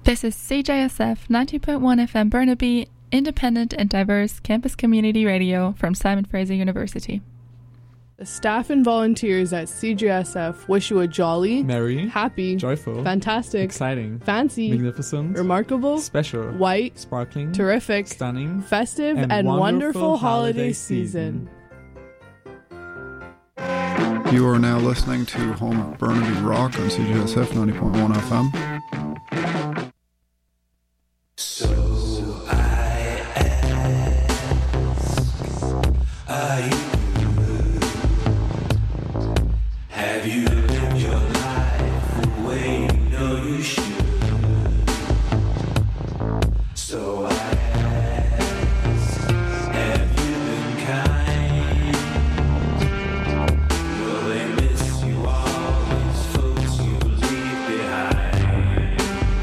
This is CJSF 90.1 FM Burnaby, independent and diverse campus community radio from Simon Fraser University. The staff and volunteers at CJSF wish you a jolly, merry, happy, joyful, fantastic, exciting, fancy, magnificent, remarkable, special, white, sparkling, terrific, stunning, festive, and wonderful holiday season. You are now listening to Home of Burnaby Rock on CJSF 90.1 FM. So I ask, are you good? Have you lived your life the way you know you should? So I ask, have you been kind? Will they miss you all, these folks you leave behind?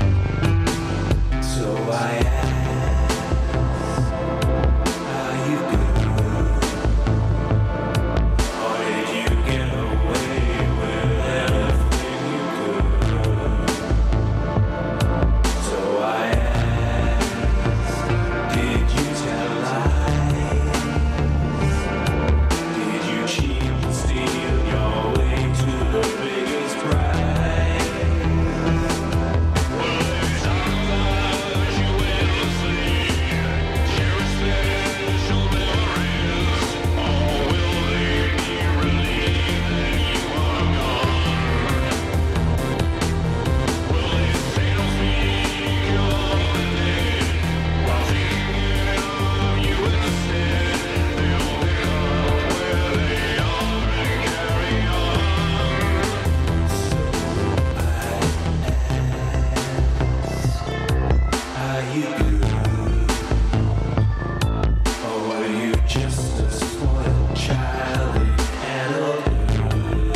So I ask, are you good? Or did you get away with everything you could? So I ask, did you tell lies? Did you cheat and steal your way to the biggest prize? Will they sabotage you endlessly? Share special memories? Or will they be relieved that you are gone? Will they say no speak of the dead while thinking of you instead? They'll pick up where they are and carry on. Are you good? Or were you just a spoiled child in adulthood?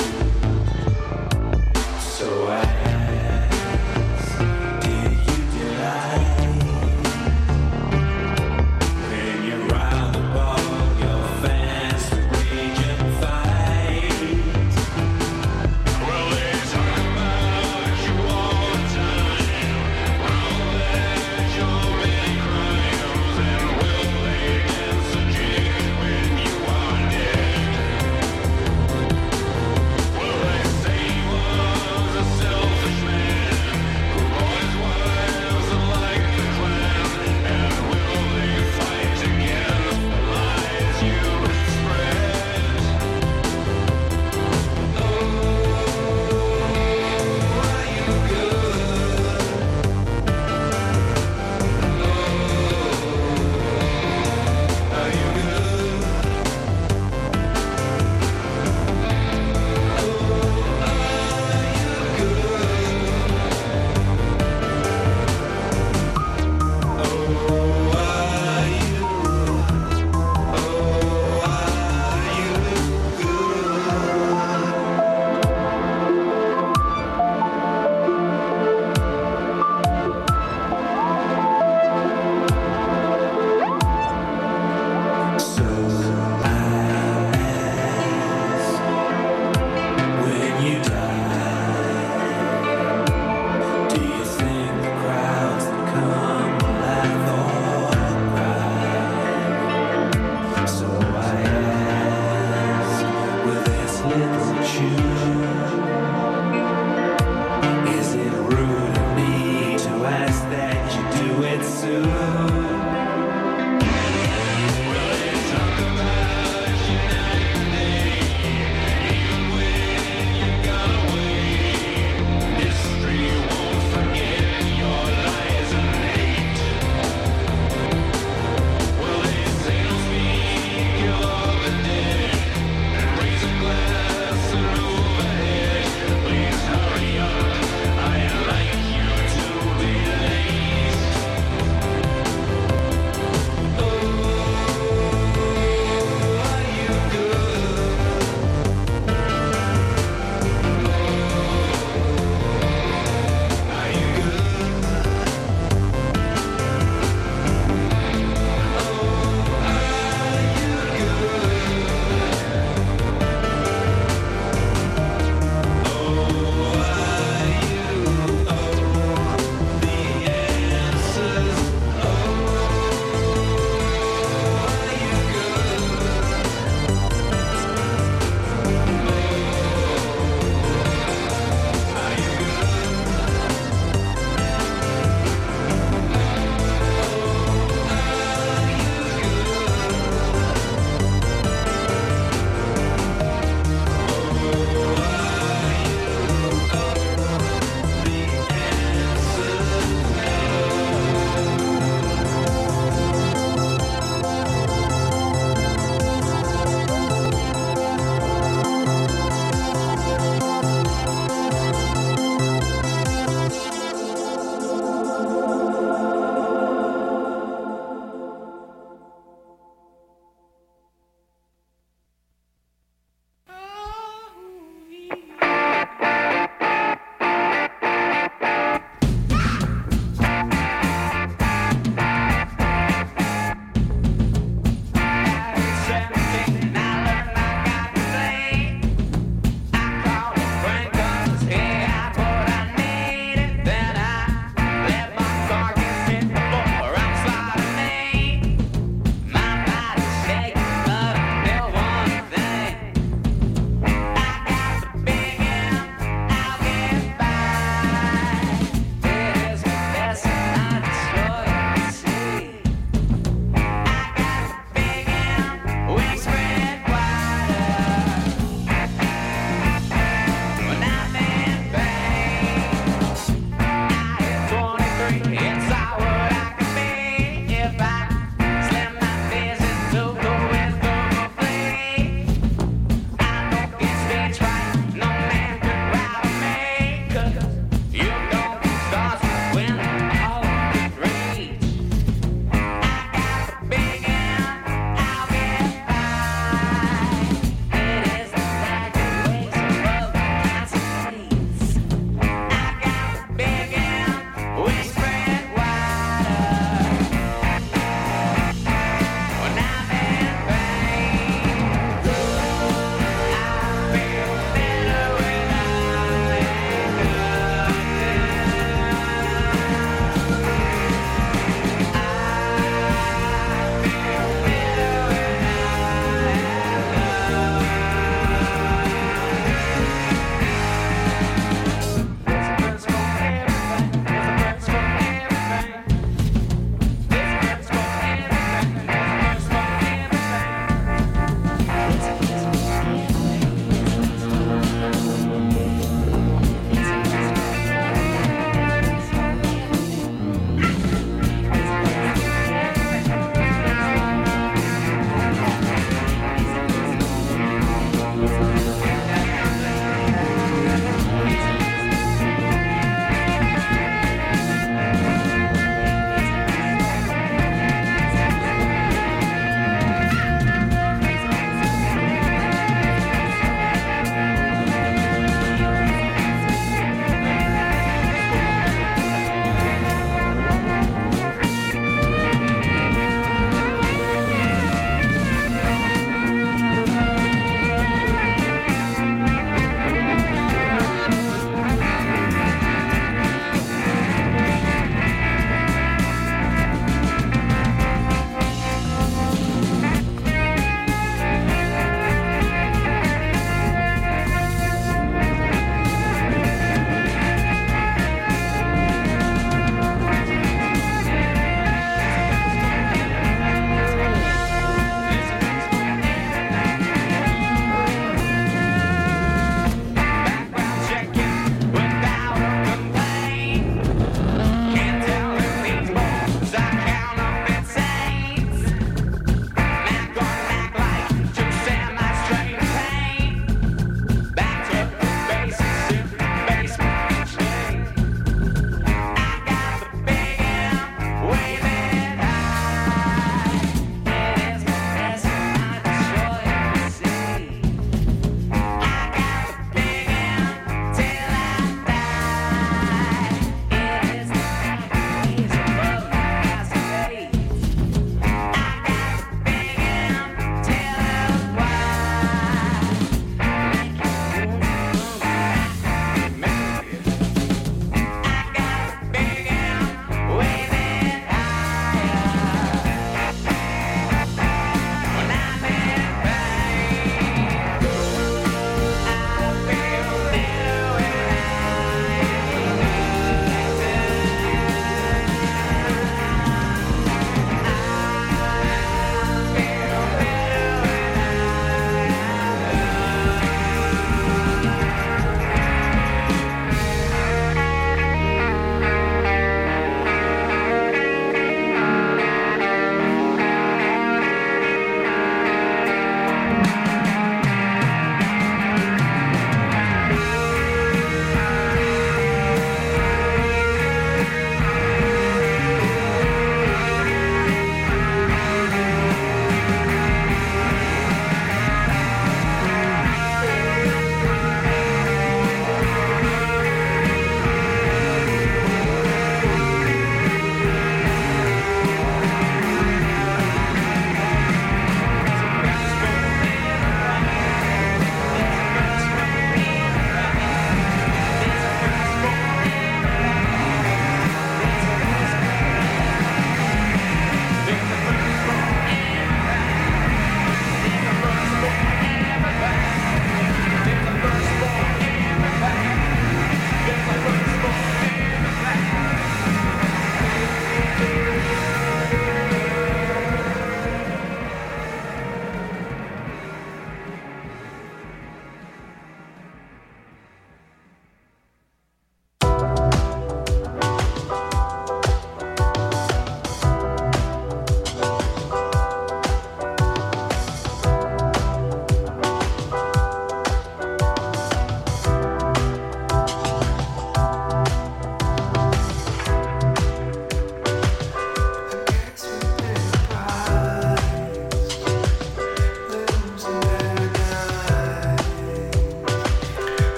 So I ask, did you delight? When you're round the ball, your fans rage and fight. Well, they talk about you all the time. Will they your many crimes? And will they dance a jig when you are dead? Will they say he was a selfish man who always was like the clan? And will they fight against the lies you spread? Oh, are you good? Are you good? So I ask, when you die, do you think the crowds that come will laugh or cry? So I ask, with this little tune, is it rude of me to ask that you do it soon? Will they talk about you night and day, even when you got away? History won't forget your lies and hate. Will they say no speak of the dead and raise a glass and move ahead? Please hurry up, I'd like you to be late. We spread wide.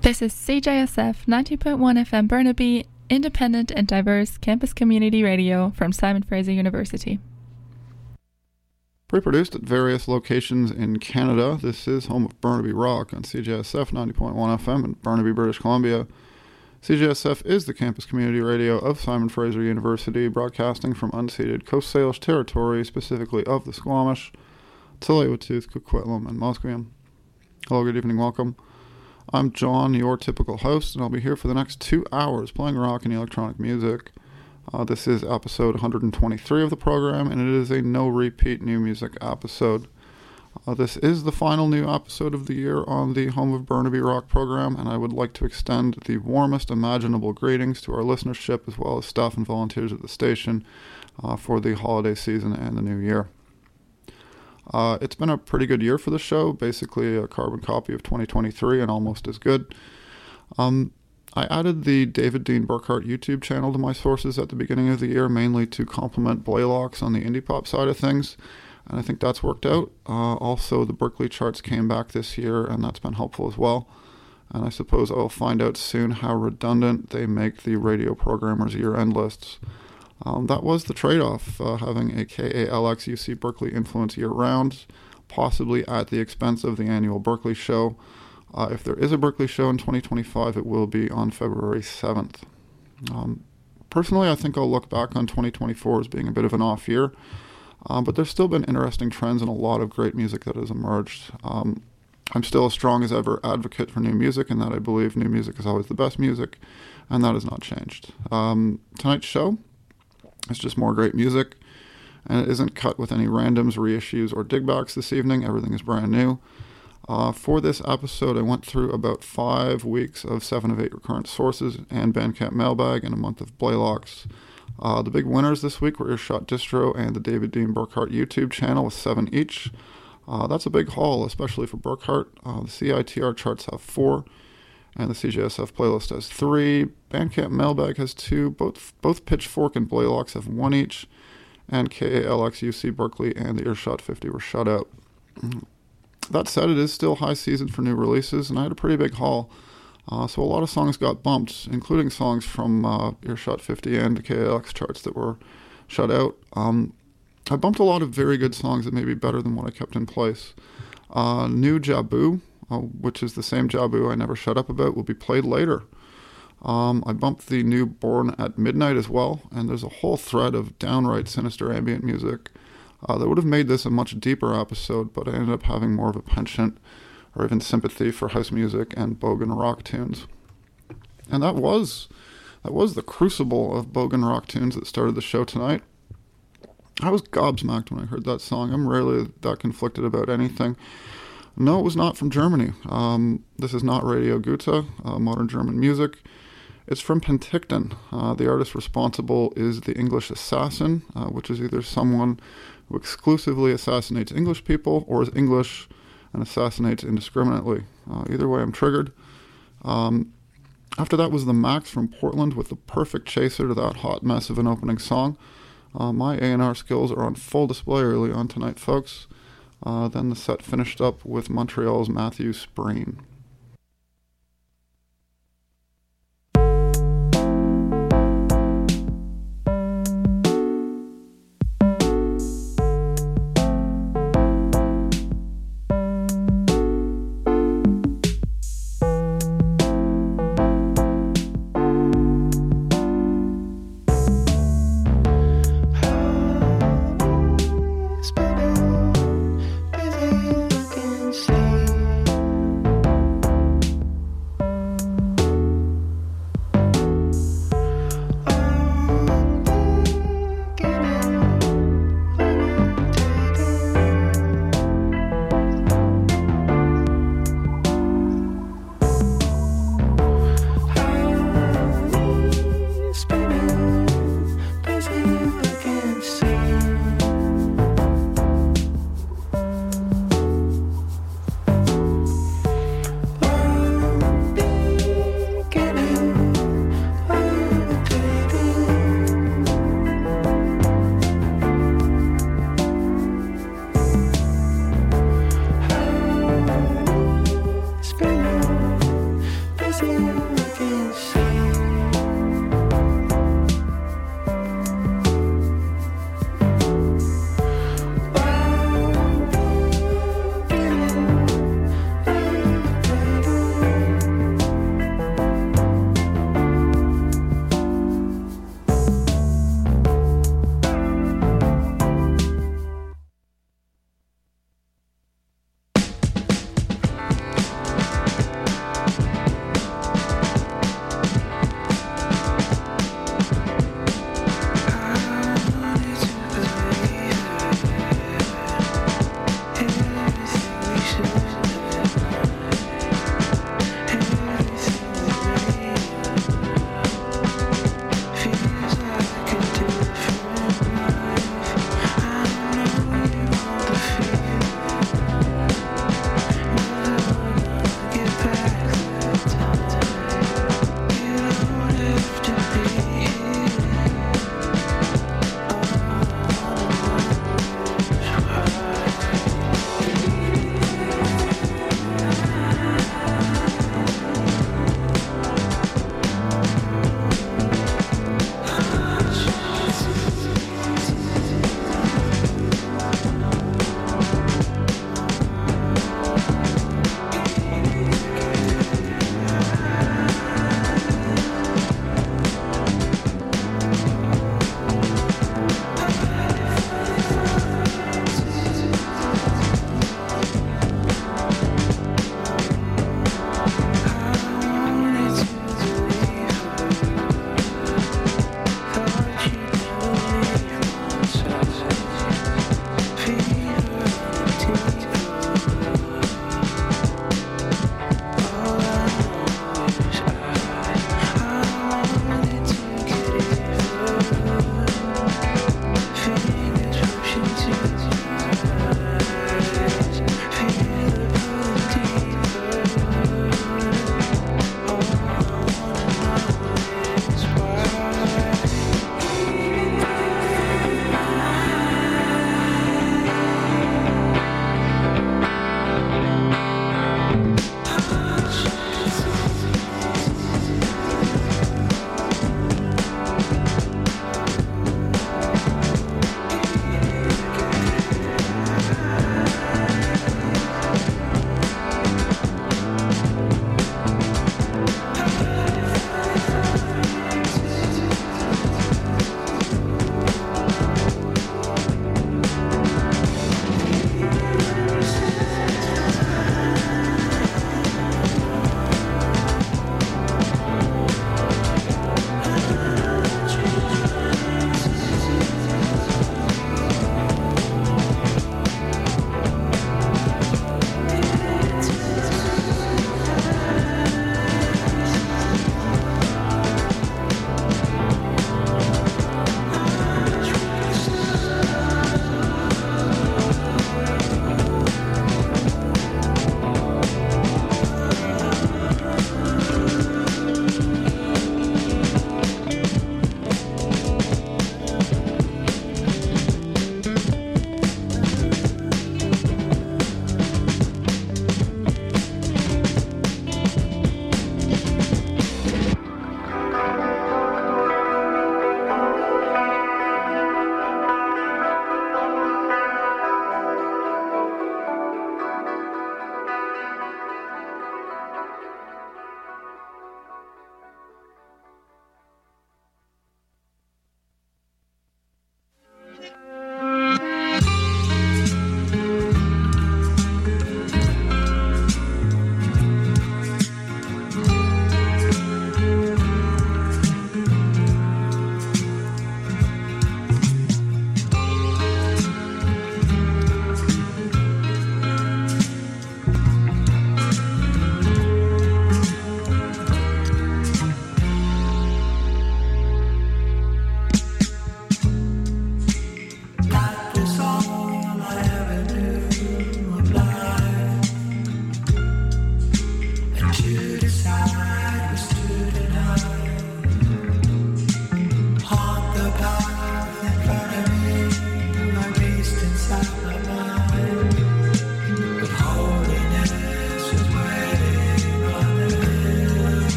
This is CJSF 90.1 FM Burnaby, independent and diverse campus community radio from Simon Fraser University. Pre-produced at various locations in Canada, this is home of Burnaby Rock on CJSF 90.1 FM in Burnaby, British Columbia. CJSF is the campus community radio of Simon Fraser University, broadcasting from unceded Coast Salish territory, specifically of the Squamish, Tsleil-Waututh, Coquitlam, and Musqueam. Hello, good evening, welcome. I'm John, your typical host, and I'll be here for the next 2 hours playing rock and electronic music. This is episode 123 of the program, and it is a no-repeat new music episode. This is the final new episode of the year on the Home of Burnaby Rock program, and I would like to extend the warmest imaginable greetings to our listenership as well as staff and volunteers at the station for the holiday season and the new year. It's been a pretty good year for the show, basically a carbon copy of 2023 and almost as good. I added the David Dean Burkhart YouTube channel to my sources at the beginning of the year, mainly to complement Blaylocks on the indie pop side of things, and I think that's worked out. Also, the Berkeley charts came back this year, and that's been helpful as well. And I suppose I'll find out soon how redundant they make the radio programmers' year-end lists. That was the trade-off, having a KALX UC Berkeley influence year-round, possibly at the expense of the annual Berkeley show. If there is a Berkeley show in 2025, it will be on February 7th. Personally, I think I'll look back on 2024 as being a bit of an off year, but there's still been interesting trends and a lot of great music that has emerged. I'm still a strong as ever advocate for new music, and that I believe new music is always the best music, and that has not changed. Tonight's show is just more great music, and it isn't cut with any randoms, reissues, or digbacks this evening. Everything is brand new. For this episode, I went through about 5 weeks of 7 of 8 recurrent sources and Bandcamp mailbag and a month of Blaylocks. The big winners this week were Earshot Distro and the David Dean Burkhart YouTube channel with 7 each. That's a big haul, especially for Burkhart. The CITR charts have 4, and the CJSF playlist has 3. Bandcamp mailbag has 2. Both Pitchfork and Blaylocks have 1 each, and KALX UC Berkeley and the Earshot 50 were shut out. That said, it is still high season for new releases, and I had a pretty big haul. So a lot of songs got bumped, including songs from Earshot 50 and the KALX charts that were shut out. I bumped a lot of very good songs that may be better than what I kept in place. New Jabu, which is the same Jabu I never shut up about, will be played later. I bumped the new Born at Midnight as well, and there's a whole thread of downright sinister ambient music that would have made this a much deeper episode, but I ended up having more of a penchant or even sympathy for house music and bogan rock tunes. And that was the crucible of bogan rock tunes that started the show tonight. I was gobsmacked when I heard that song. I'm rarely that conflicted about anything. No, it was not from Germany. This is not Radio Goethe, modern German music. It's from Penticton. The artist responsible is the English Assassin, which is either someone who exclusively assassinates English people or is English and assassinates indiscriminately. Either way, I'm triggered. After that was the Max from Portland with the perfect chaser to that hot mess of an opening song. My A&R skills are on full display early on tonight, folks. Then the set finished up with Montreal's Matthew Spreen.